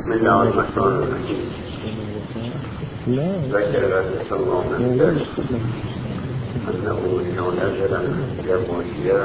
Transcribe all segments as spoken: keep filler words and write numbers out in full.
بسم الله الرحمن الرحیم. ذکر رسول الله انه اذا نزل يبويا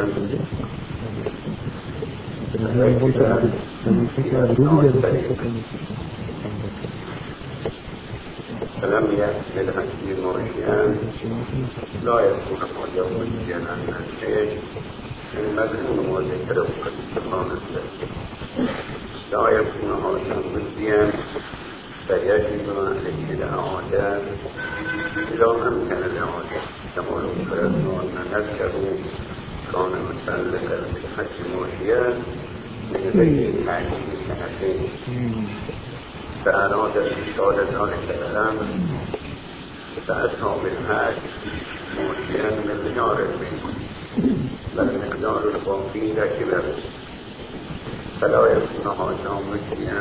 فلم يأتي الحكيم مرشدا لا يكون مجوزا عن الشيء المذموم وذكره قد استقامت له لا يكون حاجا مجزيا فيجب عليه الإعادة إذا أمكن الإعادة كما لو فرضنا أن نفسه كان متعلقا بالحج مرشدا من غير تعليم سنتين فأراد الإشارة ذلك الأمر فأتى بالحج مرشدا من مقدار منه والمقدار الباقي لكبر فلا يكون حاجا مجزيا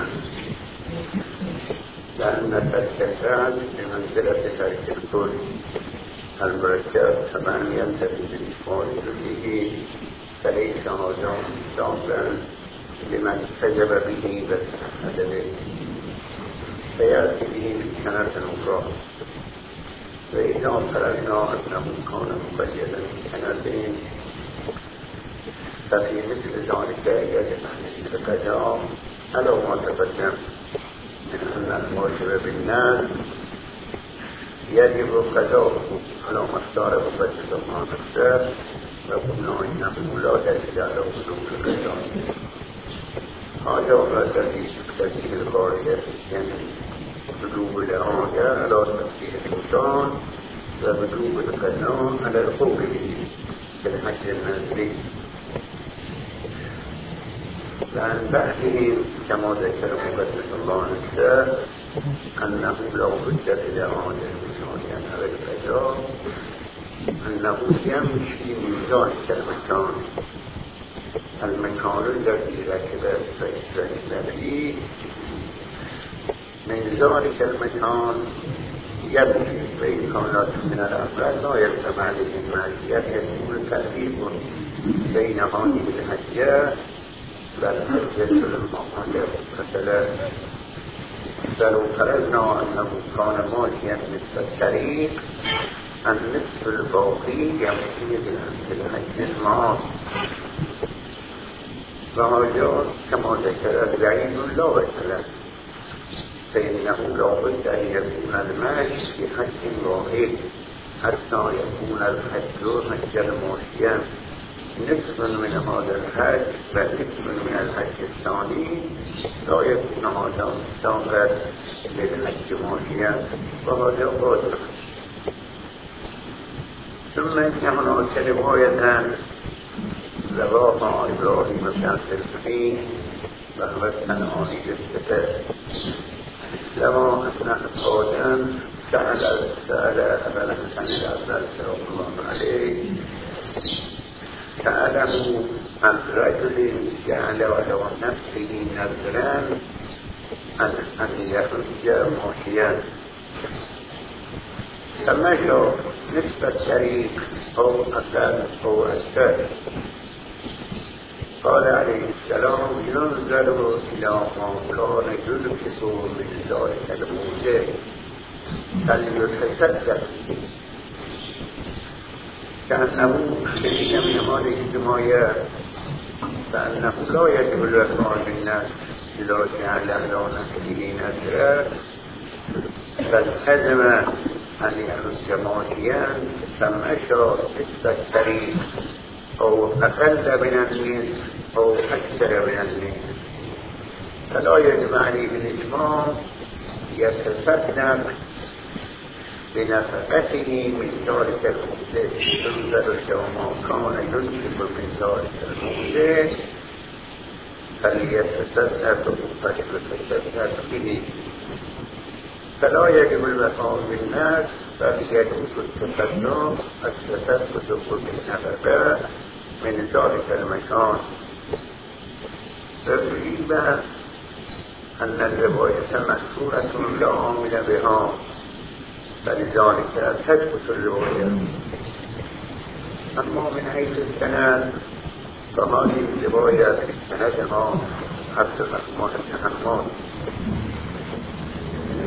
لأن ترك الفعل بمنزلة ترك الكل المركب طبعا ينتهي بالإفعال به فليس حاجا مستعبا لمن استجب به بالعدل فيأتي به في سنة أخرى وإذا فرضنا أنه كان مقيدا بسنتين ففي مثل ذلك يجب أن القضاء على ما تقدم من أن المواجب بالناس يجب قضاؤه على ما اختاره بجد الله نفسه وقلنا إنه لا دليل على وجوب القضاء. هذا هو دليل تسجيل الخارجة يعني وجوب الإعادة على تفسير الإنسان ووجوب القضاء على القول به في الحج المنزلي. لأن بعدهم كما ذكر مقدس الله نفسه أنه لو بد للإعادة المشاريا على القضاء أنه يمشي من ذلك المكان المكان الذي ركب فإسرائيل فيه من ذلك المكان يمشي فإن كانت من الأفراد لا يلزم عليه المعصية يكون تأثير بين هذه الحجة والحجة المعتبرة مثلا فلو فرضنا أنه كان ماشيا مثل الطريق النصف الباقي يمشي بالحج المعاص وهذا كما ذكر البعيد لا مثلا فإنه لا بد أن يكون المشي في حج واحد حتى يكون الحج حجا ماشيا نصف من هذا الحج ونصف من الحج الثاني لا يكون هذا مستغرق للحج ماشيا وهذا باطل. ثم إن هناك رواية رواه إبراهيم بن الفقيه وهو الصنعاني بالكتاب لما أثناء القادم سأل سأل أبا الحسن الأبدال سلام الله عليه سأله عن رجل جعل ولو نفسه نذرا أن يخرج ماشيا فمشى نصف الطريق أو أقل أو أكثر. قال عليه السلام ينظر إلى ما كان يلبس من ذلك الموضع فليتصدق كأنه شيء من هذه الجماعات فأنه لا يجب الوفاء بالناس إلا جعل على نفسه نذرا فالتزم أن يخرج ماشيا فمشى نصف الطريق أو أقل من النصف أو أكثر من النصف فلا يجب عليه الإجماع يتصدق بنفقته من ذلك الموضع ينظر ما كان ينفق من ذلك الموضع فليتصدق فليتصدق به فلا يجب الوفاء بالناس بل يجب التصدق التصدق بالنفقة من ذلك المكان. فأجيب أن الرواية مذكورة لا عامل بها فلذلك تثبت الرواية. أما من حيث السند فهذه الرواية سندها عبد الرحمن بن حماد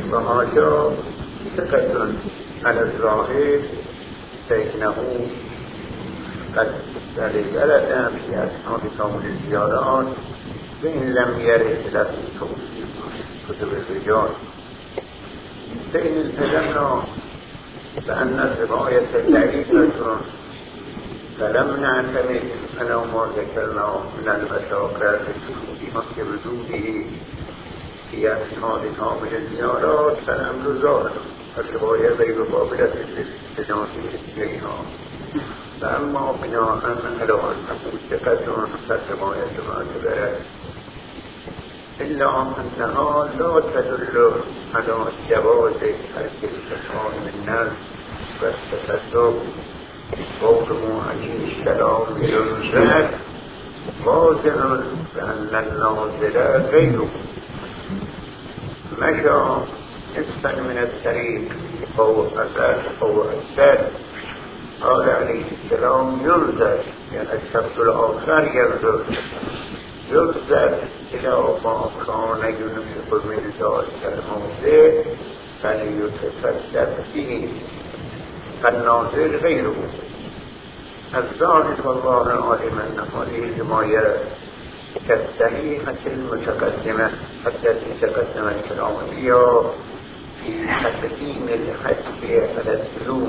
و حاشا ثقة على الظاهر فإنه قد استدلت في أسناد كامل الزيارات وإن لم يرد له توصيف كتب الرجال فإن التزمنا بأن الرواية ضعيفة فلم نعتمد على ما ذكرنا من المشاكل بما كبدوده في أسناد كامل الزيارات فالأمر ظاهر الرواية غير قابلة للاستناد إليها فأما بناء على أنه ثقة فالرواية معتبرة إلا أنها لا تدل على جواز ترك الكلام من الناس والتصدق قوله عليه السلام ينزل واضح بأن النازل غيره مشى نصفا من الطريق أو أسد أو أسد قال عليه السلام ينزل يعني الشخص الآخر ينزل ينزل إلى ما كان ينفق من ذلك الموضع فليتصدق به فالناظر غيره الظاهر والله عالم أن هذه الرواية كالصحيحة المتقدمة التي تقدم الكلام فيها في تقديم الحج على السلوك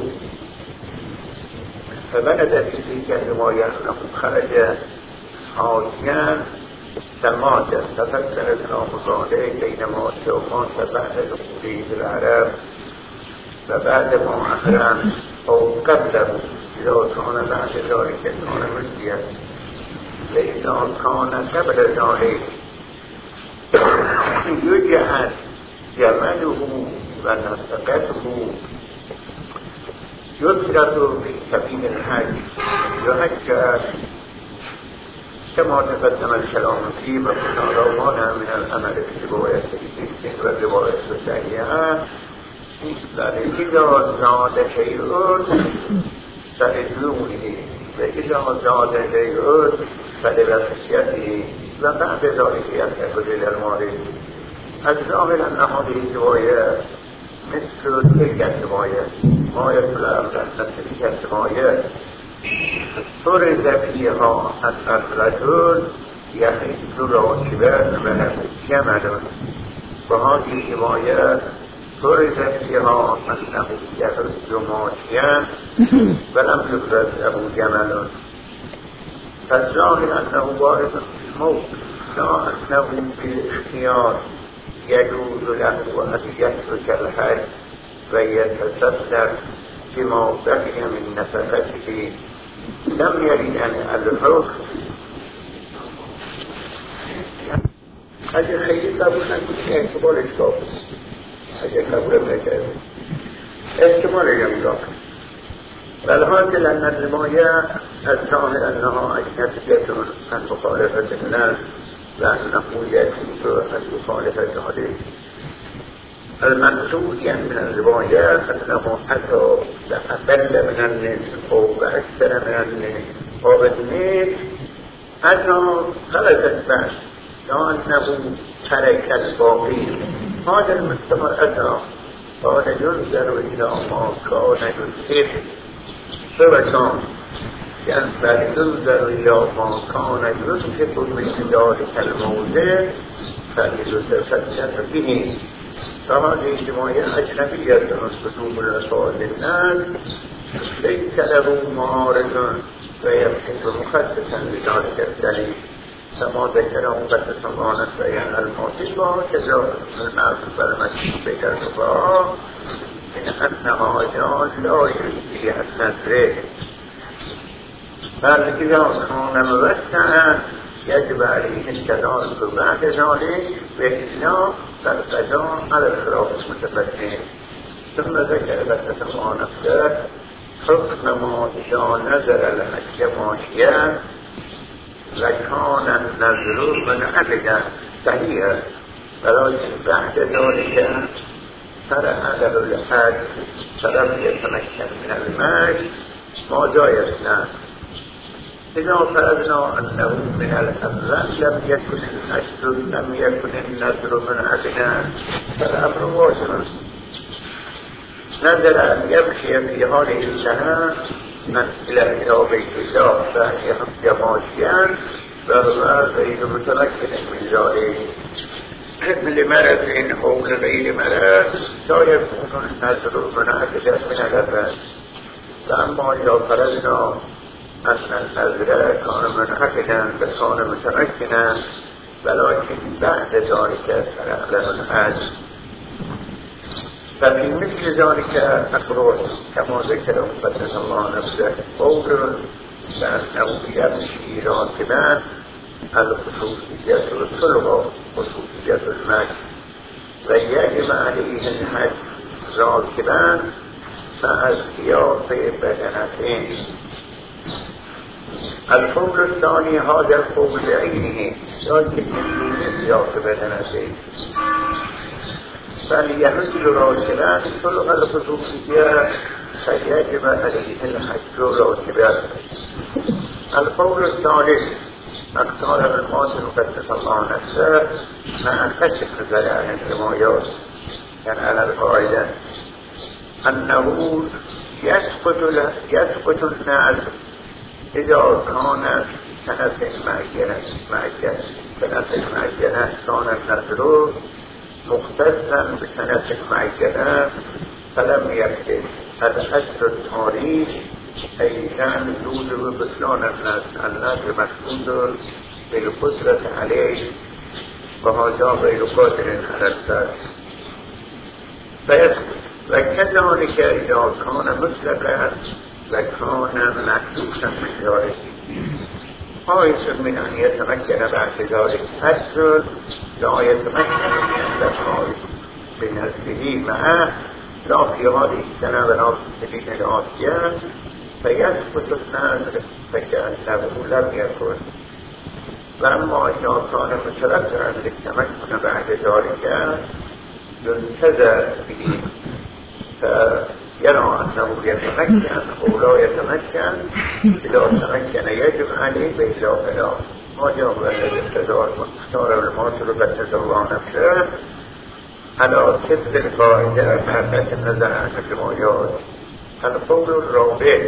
فبلدت في تلك الرواية أنه خرج حاجيا فمات تفسر الكلام ذلك بينما سوف بعد دخوله بالعرب فبعد ما أحرم أو قبله إذا كان بعد ذلك كان مجديا فإذا كان قبل ذلك يجعل جمله ونفقته يدرس في سبيل الحج يهجر كما تقدم الكلام فيه وكنا مانع من العمل في رواية والرواية الصحيحة فإذا زاد شيء فلزومه وإذا زاد شيء فلوصيته وبعد ذلك ينتقل إلى المارد الظاهر أن هذه الرواية مثل تلك الرواية ما يدل على أن تلك الرواية فرض فيها أن الرجل يحس راكبا وله جمل وهذه الرواية فرض فيها أنه يحس ماشيا ولم يفرض له جمل فالظاهر أنه وارد الموت لا أنه بالاختيار يجوز له أن يترك الحج ويتصدق بما بقي من نفقته لم يرد أن الحكم اگر خیلی قبول نکنید احتمالش داخل اگر قبول نکنید احتمالش هم داخل والحاصل أن الرواية الظاهر أنها أجنبية عن مخالفة الناس وأنه يجوز أن يخالف ذلك المقصود يعني من الرواية أنه حتى أقل من النصف أو أكثر من النصف أو بالنصف أنه خلصت بعد لأنه ترك الباقي هذا المستمر أدى قال ينظر إلى ما كان ينصف سوى يعني ينظر إلى ما كان ينصف من ذلك الموضع فليتصدق به فهذه الرواية أجنبية عن كتب الرسول الناس ليس له معارض ويبحث مخصصا لذلك الدليل كما ذكره قد سمعنا بيان المعتبر كذا المعروف المشهور بين الفقهاء من أنها جاز لا يجزي النذر بل إذا كان موسعا يجب عليه التدارك بعد ذلك وإلا فالقضاء على الخلاف المتقدم ثم ذكر بسطه نفسه حكم ما إذا نزل الحج ماشيا وكان النذر منعقدا صحيحا ولكن بعد ذلك شرع له الحج فلم يتمكن من المشي ما جايز له اذا فرضنا انه من الاول لم يكن النشر لم يكن النشر من عدنا فالامر واضح. نزل ان يمشي في هذه السنه من الى بيت الله فهي ماشيا وهو غير متمكن من ذلك لمرض او لغير مرض لا يكون النشر من عدنا من الاول. فاما اذا فرضنا أن النظر كان منعقدا وكان متمكنا ولكن بعد ذلك فعلا الحج ففي مثل ذلك أقول كما ذكر قدس الله نفسه قول بأنه يمشي راكبا الخصوصية الصلغة خصوصية المشي ويجب عليه الحج راكبا مع السياق بدنتين. القول الثاني هذا القول بعينه لكن من سياق بدنتين فليحج راكبا صلغ الخصوصية فيجب عليه الحج راكبا. القول الثالث اختار الماضي قدس الله نفسه مع كشف زلال الرمايات يعني على القاعدة أنه يسقط يسقط الناس إذا كان سنة معينة معينة سنة معينة كان النذر مختصا بسنة معينة فلم يكتب الأجر التاريخ أي كان يوجب بطلان النذر مشهود بالقدرة عليه وهذا غير قادر على الفرد فيسقط. وكذلك إذا كان مطلقا وكان محدوثا من ذلك خائف من أن يتمكن بعد ذلك أجر لا يتمكن من الخائف بنفسه معه لا في هذه السنة ولا في السنين الآتية فيسقط النذر فكأنه لم يكن. وأما إذا كان مترجعا للتمكن بعد ذلك ينتظر به فيرى أنه يتمكن أو لا يتمكن. إذا تمكن يجب عليه بإلا فلا ما جاب الذي اختار مختار الماطر قدس الله نفسه على كتب القاعدة معرفة النظر عن الرمايات. القول الرابع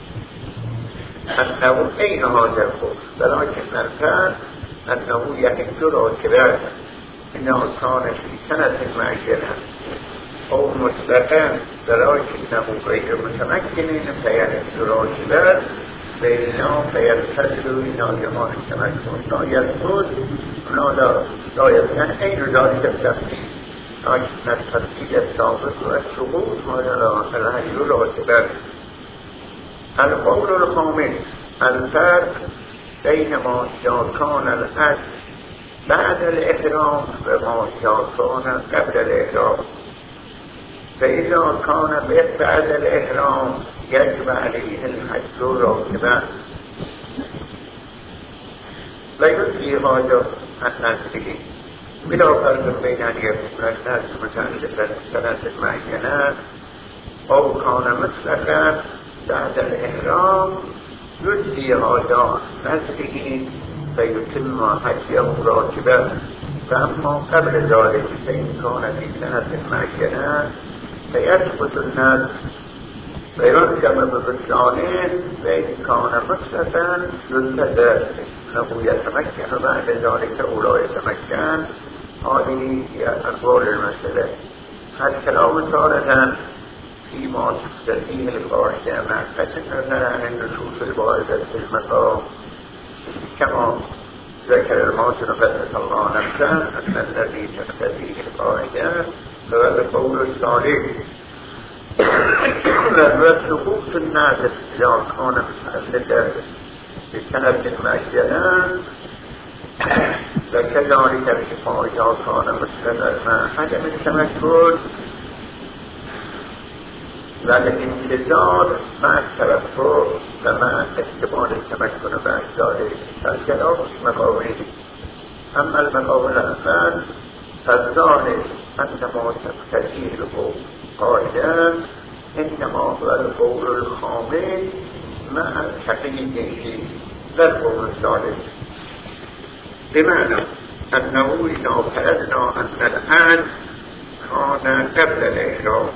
أنه أين هذا القول ولكن الفعل أنه يحج راكبا إنه كان في سنة معينة أو مطلقا ولكنه غير متمكن فيحج راكبا بإلا فيرتد إلى جماع التمكن لا يسقط لا لا يسقط أين ذلك التفصيل لكن التفصيل السابق والسقوط ولا الحج راكبا. القول الخامس الفرق بينما إذا كان الحج بعد الإحرام وما كان قبل الإحرام. فإذا كان بعد الإحرام يجب عليه الحج راكبا ويجزي هذا الناس به بلا فرق بين أن يكون الناس متعلقا بسنة معينة أو كان مطلقا بعد الإحرام يجزي هذا الناس به فيتم حجه راكبا. فأما قبل ذلك فإن كان في سنة معينة فيسقط الناس ويركب ببطلانه وإن كان مطلقا ينتظر أنه يتمكن بعد ذلك أو لا يتمكن. هذه هي أقوال المسألة. الكلام تارة فيما تستفيه القاعدة مع فتنة عن النصوص الواردة في المقام كما ذكر الماطر قدس الله نفسه أن الذي تقتضيه القاعدة هو القول الصالح وهو سقوط النادر إذا كان متعلقا بسنة معينة وكذلك بما إذا كان مستمر مع عدم التمكن والانتظار مع التوفر ومع احتمال التمكن بعد ذلك. فالكلام مقاولين. أما المقاول الأول فالظاهر أن ما تقتضيه القاعدة إنما هو القول الخامس مع الحقيقة در قوم ثالث بمعنى أنه إذا فرضنا أن الآن كان قبل الإحرام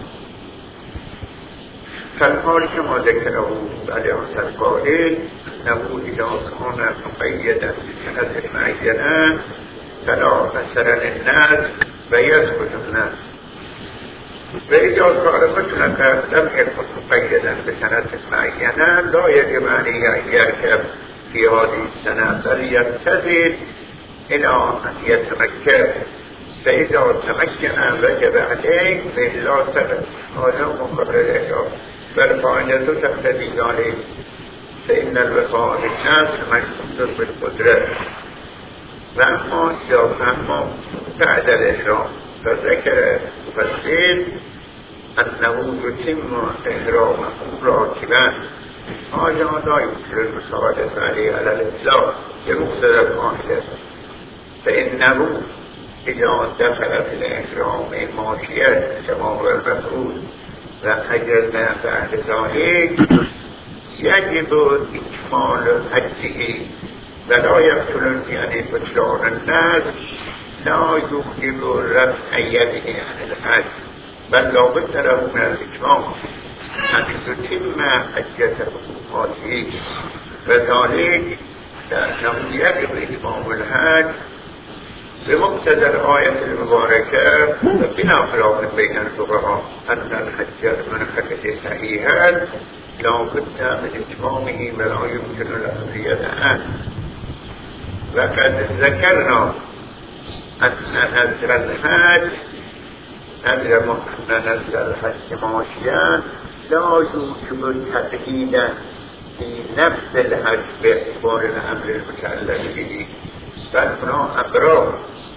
فالحال كما ذكره العلامة القائل أنه إذا كان مقيدا بسنة معينة فلا أثر للناس ويدخل الناس، وإذا كان مطلقا لم يكن مقيدا بسنة معينة لا يجب عليه أن يركب في هذه السنة بل ينتظر إلى أن يتمكن، فإذا تمكن وجب عليه فإلا سنة هذا مقرر الإحرام والفائدة تقتضي ذلك، فإن الوفاء بالناس مشروط بالقدرة. وأما إذا أما بعد الإحرام فذكر مفسر أنه يتم إحرامه راكبا، هذا لا يمكن المساعدة عليه على الإطلاق بمقتضى القاعدة، فإنه إذا دخل في الإحرام ماشيا كما هو المفروض وأجرنا بعد ذلك يجب إكمال حجه ولا يقتل يعني بطلان الناس لا يوجب رفع يده عن الحج، بل لا بد له من الإتمام أن يتم حجته هذه، وذلك لأنه يجب إتمام الحج بمقتضى الآية المباركة بلا خلاف بين الفقهاء أن الحج المنعقد صحيحا لا بد من إتمامه ولا يمكن الأخذ عنه. وقد ذكرنا أن نزل الحج أن نزل الحج ماشيا لا يوجب التقييد في نفس الحج باعتبار الأمر المتعلق به، بل هنا أمر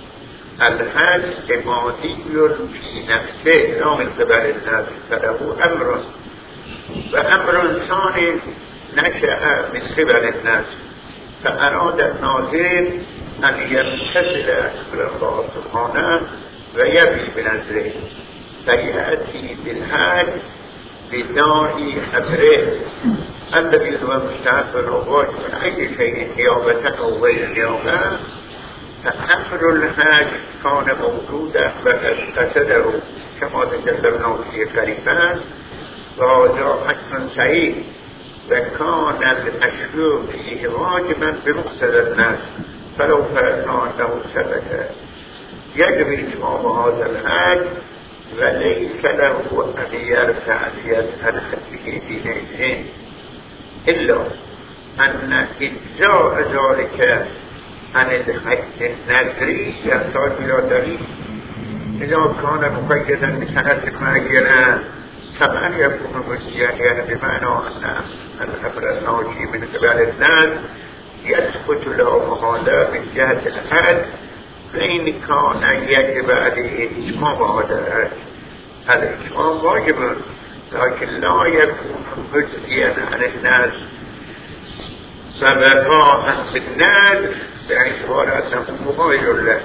الحج ماضي في نفسه لا من قبل الناس، فله أمر وأمر ثاني نشأ من قبل الناس، فأراد الناظر أن يمتثل أمر الله سبحانه ويبي بنزله فيأتي بالحج بداء أمره الذي هو مستحب الواجب من أي شيء نيابة أو غير نيابة، فأمر الحج كان موجودا وقد قصده كما تكلمنا في الكلمات، وهذا حج صحيح وكان المشروع فيه واجبا بمقتضى الناس، فلو فرضنا أنه ثبت يجب إتمام هذا الحج وليس له أن يرفع يد عن حجه حينئذ، إلا أن إجزاء ذلك عن الحج النذري يحتاج إلى دليل. إذا كان مقيدا بسنة معينة كما يكون مجزيا يعني بمعنى أن الأمر الناجي من قبل الناس يثبت له محالة من جهة الحج، فإن كان يجب عليه إتمام هذا الحج. الإتمام واجب لكن لا يكون مجزيا عن الناس فبقاء بالناس باعتبار أنه مغير له.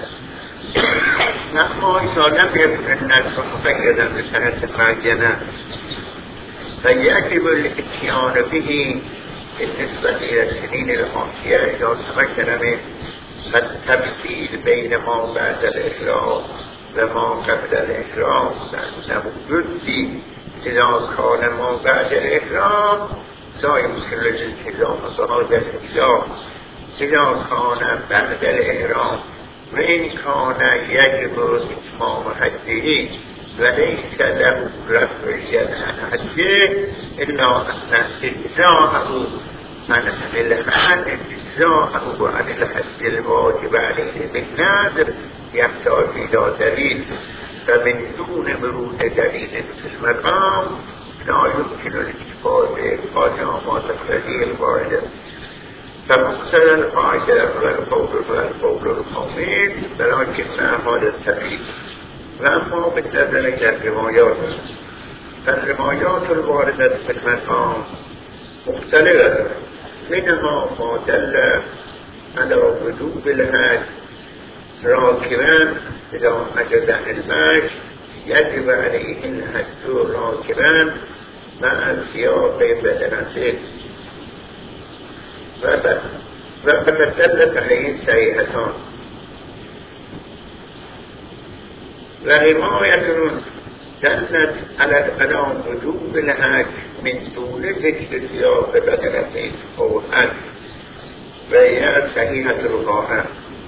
أما إذا لم يكن الناس مقيدا بسنة معينة فيجب الاتيان به بالنسبة إلى السنين الماضية إذا تمكن من التمثيل بين ما بعد الإحرام وما قبل الإحرام، لأنه يجزي إذا كان ما بعد الإحرام لا يمكن الالتزام بهذا الإجزاء إذا كان بعد الإحرام، وإن كان يجب إتمام حجه وليس له رفع يد عن حجه إلا أن إجزاءه عن الحج إجزاءه عن الحج الواجب عليه بالنذر يحتاج إلى دليل، فمن دون ورود دليل في المقام لا يمكن الاستفادة قدامات الدليل الواردة. فمقتضى القاعدة والقول والقول القومي ولكن هذا التقييد. وأما بالنسبة إلى الروايات فالروايات الواردة في المقام مختلفة، منها ما دل على وجوب الحج راكبا إذا مجد عن المشي يجب عليه الحج راكبا مع السياق بدنته، وقد دلت عليه الصحيحتان ورواية دلت على وجوب الحج من دون ذكر سياق بدنة أو حج وهي صحيحة الرفاعة.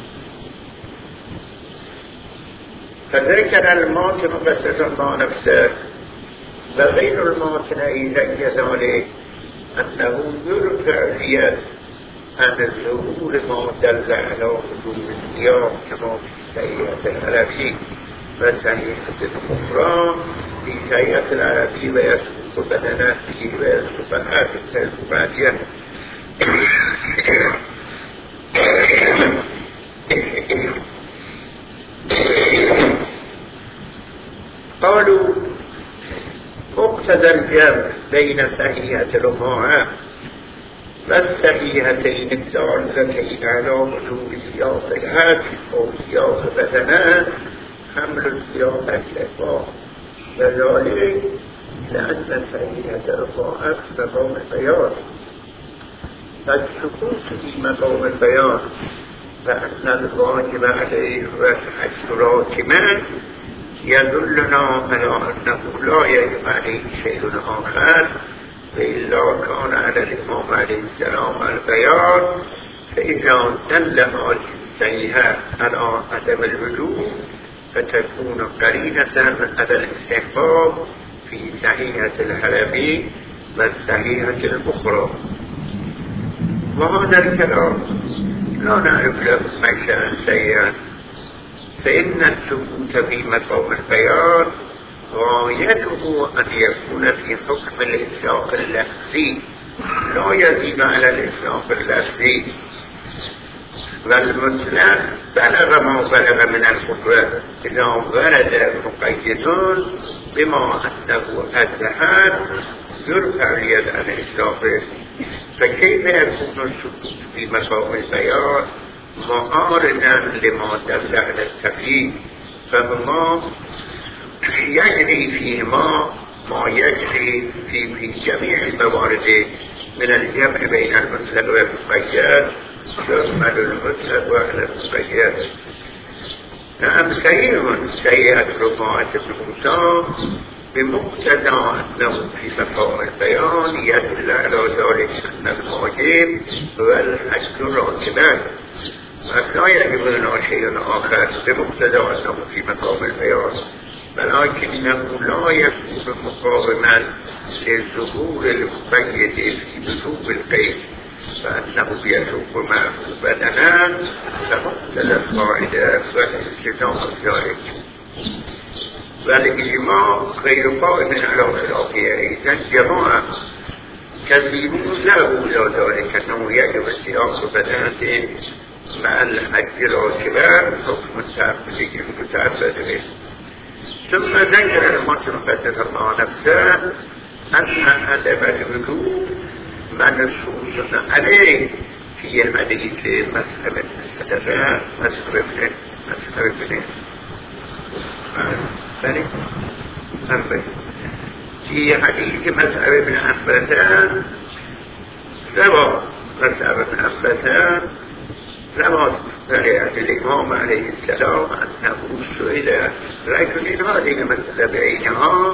فذكر الماطن بسط مع نفسه وغير الماطن أيضا كذلك أنه يرفع اليد عن الظهور ما دل على وجوب الصيام كما في صحيحة العربي وصحيحة الأخرى. في صحيحة العربي ويسوق بدنه ويسوق الحادثة البعدية قالوا مقتضى الجمع بين صحيحة الرفاعة والصحيحتين الدالتين على وجوب سياق الحج أو سياق بدنه حمل السياق الإطلاق، وذلك لأن صحيحة الرفاعة في مقام البيان، فالسكوت في مقام البيان وأن الواجب عليه الحج راكما يدلنا على أنه لا يجب عليه شيء آخر، وإلا كان على الإمام عليه السلام البيان. فإذا دل هذه الصحيحة على عدم الوجوب فتكون قرينة على الاستحباب في صحيحة الحلبي والصحيحة الأخرى. وهذا الكلام لا نعرف له معنى سيئا، فإن الثبوت في مقام البيان غايته أن يكون في حكم الإطلاق اللفظي لا يزيد على الإطلاق اللفظي، والمطلق بلغ ما بلغ من القدرة إذا ورد مقيد بما أنه أزهد يرفع اليد عن إطلاقه. فكيف يكون الثبوت في مقام البيان معارضا لما دل على التقييد؟ فهما يجري فيهما ما يجري في, في جميع الموارد من الجمع بين المطلق والمقيد، يشمل المطلق وعلى المقيد. نعم صحيح صحيحة رفاعة ابن موسى بمقتضى أنه في مقام البيان يدل على ذلك أن الواجب هو الحج راكبا، ولا يجب لنا شيء آخر بمقتضى أنه في مقام البيان، ولكنه لا يكون مقاوما للظهور المقيد في وجوب القيد، فأنه يسوق معه بدنا فمقتضى القاعدة والالتزام ذلك. والإجماع غير قائم على خلافه أيضا جماعة كذبوا له إلى ذلك أنه يجب استياق بدنة مع الحج راكبا حكم التعبد المتعبد به. ثم ذكر المصر قدس الله نفسه أن أدب الوجوب منصوص عليه في حديث مسألة السلفاء مسألة مسألة بني أنبت في حديث مسألة ابن أنبتان سوى مسألة ابن أنبتان لما سمعت الإمام عليه السلام أنه سئل رجل هذه المسألة بعينها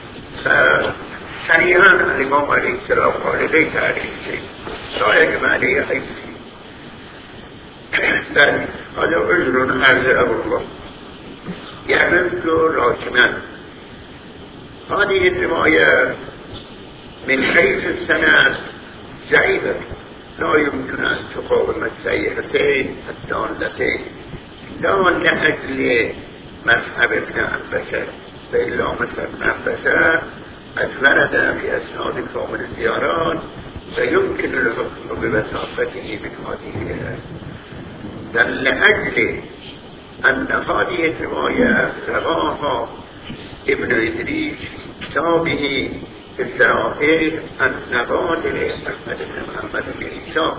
فسريعا الإمام عليه السلام قال ليس عليه شيء لا يجب عليه أي شيء، بل هذا عذر أنزله الله يعمل راكما. هذه الرواية من حيث السند ضعيفة لا يمكن أن تقاوم الصحيحتين الدالتين لا لأجل مذهب ابن عباس، فإلا مذهب ابن عباس قد ورد في أسناد كامل الزيارات فيمكن الحكم بمسافته من هذه بل لأجل أن هذه الرواية رواها ابن إدريس في كتابه في الزرائر عن نبادر أحمد بن محمد بن عيسى،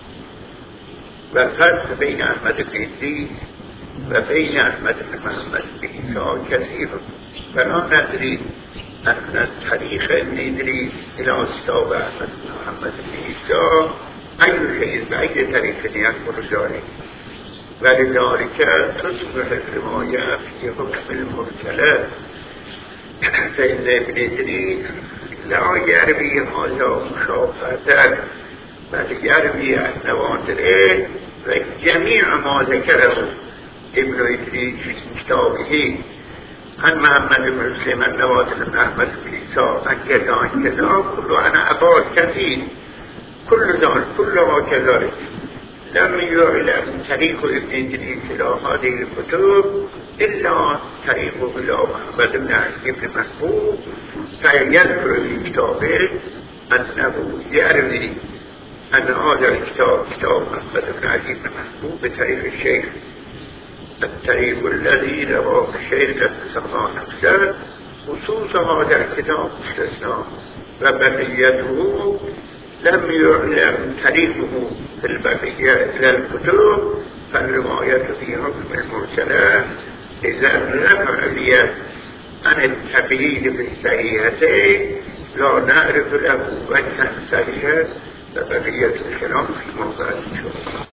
والفرق بين أحمد بن إدريس وبين أحمد بن محمد بن عيسى كثير، فلا ندري أن تاريخ ابن إدريس إلى أصحاب أحمد بن محمد بن عيسى أي شيء بأي طريق يكون ذلك ولذلك تصبح الرواية في حكم المرسلات فإن ابن إدريس لا يروي هذا مشابهة بل يروي عن نوادره وجميع ما ذكره ابن إدريس في كتابه عن محمد بن مسلم النوادر بن أحمد بن عيسى عن كذا عن كذا كل عن أبواب كثير كل ذلك كلها كذلك لم يعلم طريق ابن إدريس إلى هذه الكتب إلا طريق إلى محمد بن علي بن محبوب فيذكر في كتابه أنه يروي أن هذا الكتاب كتاب محمد بن علي بن محبوب بطريق الشيخ الطريق الذي رواه الشيخ سبحان نفسه خصوص هذا الكتاب مستثنى وبقيته لم يعلم طريقه في البقية إلى الكتب فالرواية في حكم المرسلات إذا لم عليت عن التبيين بالصحيحتين لا نعرف له وجها صحيحا فبقية الكلام في موضع